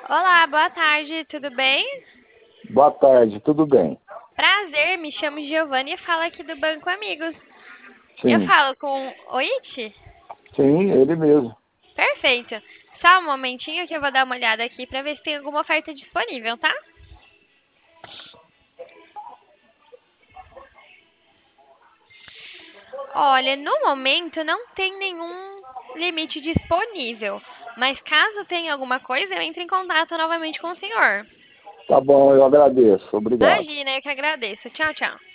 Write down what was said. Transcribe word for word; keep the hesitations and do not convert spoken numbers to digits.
Olá, boa tarde, tudo bem? Boa tarde, tudo bem? Prazer, me chamo Giovanni e falo aqui do Banco Amigos. Eu Sim, falo com o Iti? sim, ele mesmo. Perfeito. Só um momentinho que eu vou dar uma olhada aqui para ver se tem alguma oferta disponível, tá? Olha, no momento não tem nenhum limite disponível, mas caso tenha alguma coisa, eu entre em contato novamente com o senhor. Tá bom, eu agradeço. Obrigado. Imagina, eu que agradeço. Tchau, tchau.